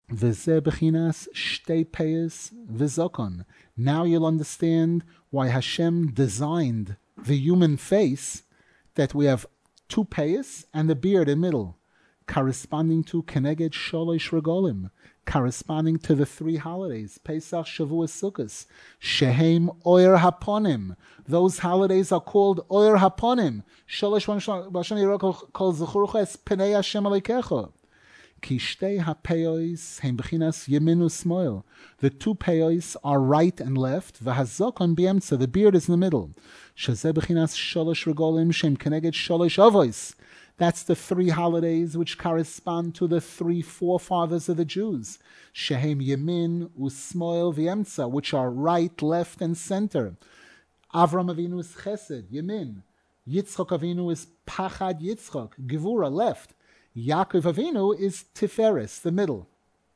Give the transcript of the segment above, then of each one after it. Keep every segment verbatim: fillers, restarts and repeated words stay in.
V'zeh bechinas shtei peyes v'zokon. Now you'll understand why Hashem designed the human face, that we have two peyes and a beard in the middle, corresponding to Keneged Sholosh Regolim, corresponding to the three holidays, Pesach, Shavuos, Sukkot, Shehem Oyer Haponim. Those holidays are called Oyer Haponim. Sholosh Bashon Yerok Kol Zechurucha Es Penei Hashem Aleikecha. Ki shtei hapeos hem bechinas yemin u'smoil. The two peos are right and left. V'hazokon b'emtza. The beard is in the middle. Shezeh bechinas sholosh regolim shem keneged sholosh avos. That's the three holidays which correspond to the three forefathers of the Jews. Shehem yemin u'smoil v'emtza, which are right, left, and center. Avram Avinu is chesed, yemin. Yitzchok Avinu is pachad Yitzchok, gevura, left. Yaakov Avinu is Tiferes, the middle.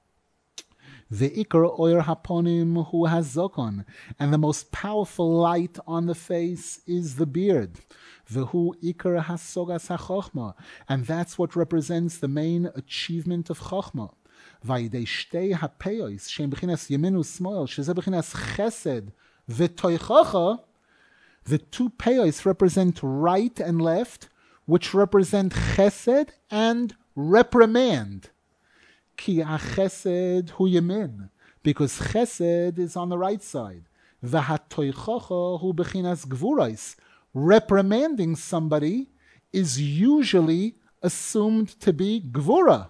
The Ikar Oyer Haponim who has Zokon, and the most powerful light on the face is the beard. Vehu Ikar Hasogas HaChochma, and that's what represents the main achievement of Chochma. Vaidei Shtei HaPeos, Shem Bechinas Yeminu Smoil, Sheze Bechinas Chesed, V'toichocha, the two Peos represent right and left, which represent chesed and reprimand. Ki ha-chesed hu yemin, because chesed is on the right side. V'ha-toichocha hu bechinas gvurais. Reprimanding somebody is usually assumed to be gvura,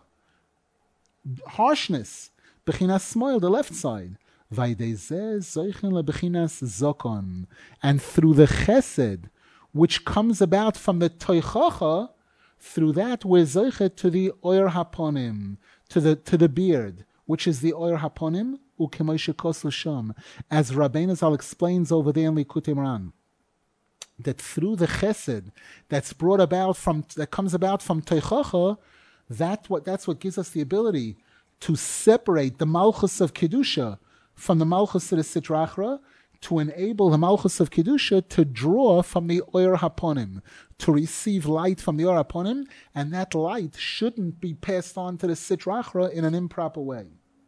harshness. Bechinas smoil, the left side. Vaydezeh zoichin lebechinas zokon. And through the chesed, which comes about from the toichacha, through that we're zoichet to the oyer haponim, to the to the beard, which is the oyer haponim, u'kemoishe kos l'sham, as Rabbeinu Zal explains over there in Likutei Moharan, that through the chesed that's brought about from that comes about from toichacha, that what that's what gives us the ability to separate the malchus of kedusha from the malchus of the sitra achra, to enable the Malchus of Kedusha to draw from the Oyer Haponim, to receive light from the Oyer Haponim, and that light shouldn't be passed on to the Sitra Achra in an improper way.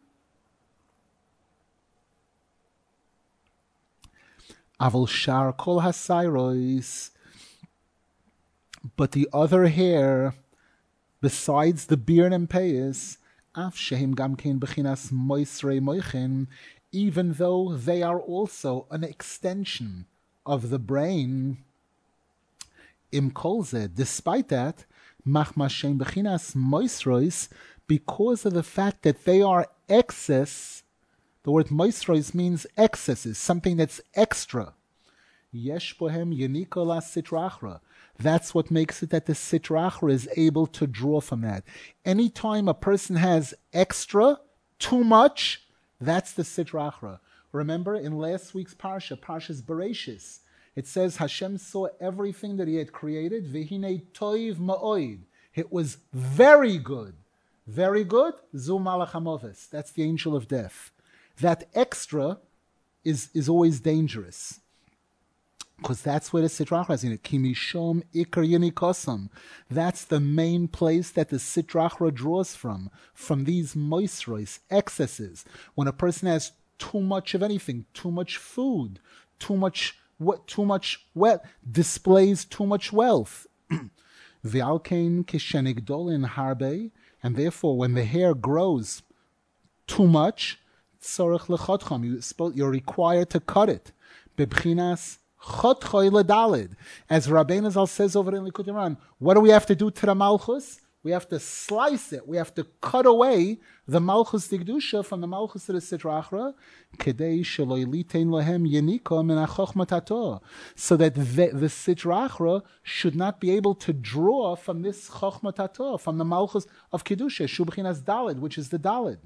Aval Shar Kol HaSairos, but the other hair, besides the beard and payas, Af Shehim Gamkein Bechinas Moisrei Moichin, even though they are also an extension of the brain, im kolze, despite that, machma shem bechinas moisrois, because of the fact that they are excess, the word moisrois means excesses, something that's extra. Yesh bohem yeniko la sitra achra. That's what makes it that the sitra achra is able to draw from that. Anytime a person has extra, too much, that's the Sitra Achra. Remember in last week's Parsha, Parsha's Bereshis, it says Hashem saw everything that He had created. V'hinei toiv ma'oid. It was very good. Very good. Zu malach hamoves. That's the angel of death. That extra is, is always dangerous, because that's where the Sitra Achra is in it. Kimishom ikar yenikosam. That's the main place that the Sitra Achra draws from, from these moisrois, excesses. When a person has too much of anything, too much food, too much what, too much wet, displays too much wealth. V'alkein kishenigdolin harbe, and therefore when the hair grows too much, tzorech lechotcham, you're required to cut it. Bebchinas Chotchoy ledalid, as Rabbeinu Zal says over in Likutei Moharan, what do we have to do to the Malchus? We have to slice it. We have to cut away the Malchus Digdusha from the Malchus of the Sitra Achra, kedei shelo yilitein lohem yeniko min hachochma tato, so that the, the Sitra Achra should not be able to draw from this chochma tato, from the Malchus of Kedusha, shu b'chinas dalid, which is the dalid.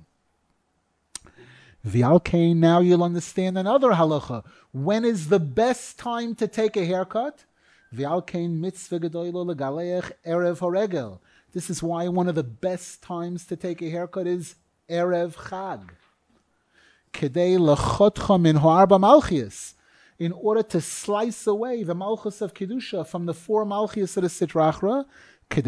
V'alkein, now you'll understand another halacha. When is the best time to take a haircut? V'alkein mitzvah gedoylo legaleich erev horegel. This is why one of the best times to take a haircut is erev chag. Kedei lechotcha min ho'arba malchias, in order to slice away the malchus of kedusha from the four malchias of the Sitra Achra. So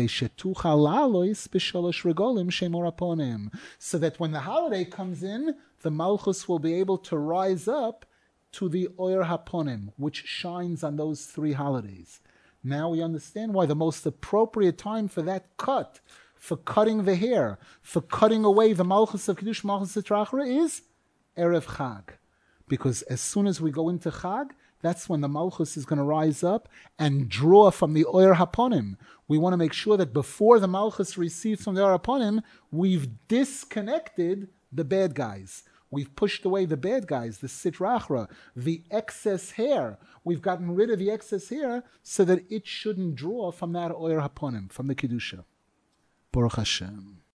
that when the holiday comes in, the Malchus will be able to rise up to the Oyer Haponim, which shines on those three holidays. Now we understand why the most appropriate time for that cut, for cutting the hair, for cutting away the Malchus of Kiddush, Malchus Trachra, is Erev Chag. Because as soon as we go into Chag, that's when the Malchus is going to rise up and draw from the Oyer Haponim. We want to make sure that before the Malchus receives from the Oyer Haponim, we've disconnected the bad guys. We've pushed away the bad guys, the Sitrachra, the excess hair. We've gotten rid of the excess hair so that it shouldn't draw from that Oyer Haponim, from the Kedusha. Baruch Hashem.